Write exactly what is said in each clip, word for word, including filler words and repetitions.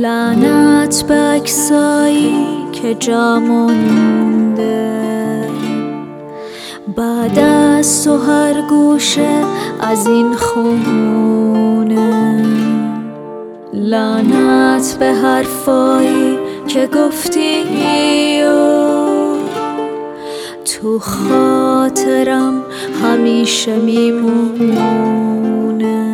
لعنت به عکسایی که جا مونده بعد از تو هر گوشه از این خونه. لعنت به حرفایی که گفتی و تو خاطرم همیشه میمونه.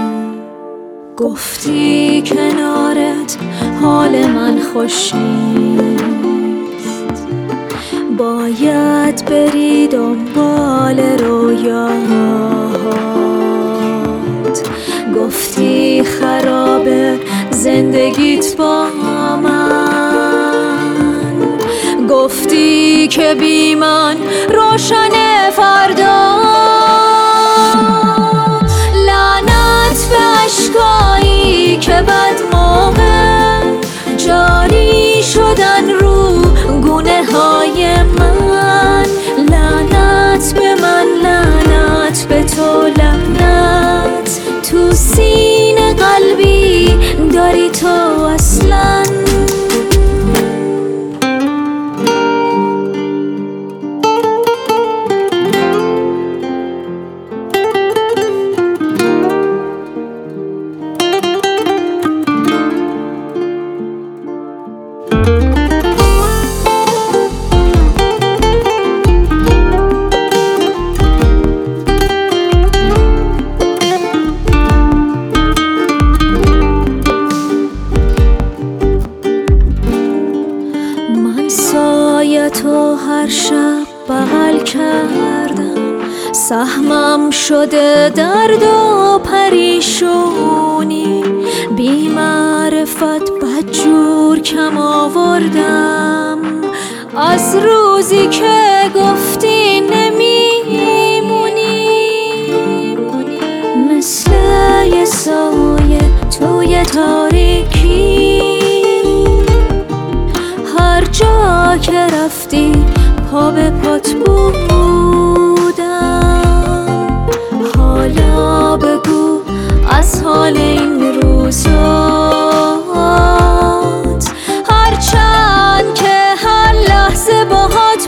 گفتی کنارت حال من خوش نیست، باید بری دنبال رویاهات. گفتی خرابه زندگیت با من، گفتی که بی من روشن فردا. لعنت به عشقایی که بد موقع جاری شدن رو گونه های من. لعنت به من، لعنت به تو، لعنت تو سینه قلبی داری تو اصلا. تو هر شب بغل کردم، سهمم شده درد و پریشونی. بی معرفت بدجور کم آوردم از روزی که گفتی نمیمونی. مثل یه سایه توی تاریکی، هر جا که رفتی پا به پات بودم. حالا بگو از حال این روزات، هر چند که هر لحظه باهات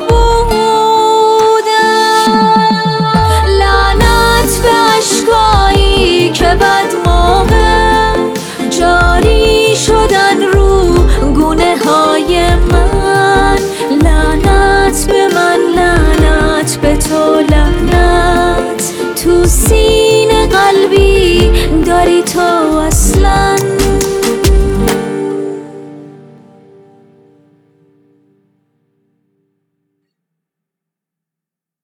بودم. لعنت به عشقایی که بد موقع جاری شدن رو گونه های من. لعنت به من، لعنت به تو، لعنت تو سینه قلبی داری تو اصلا.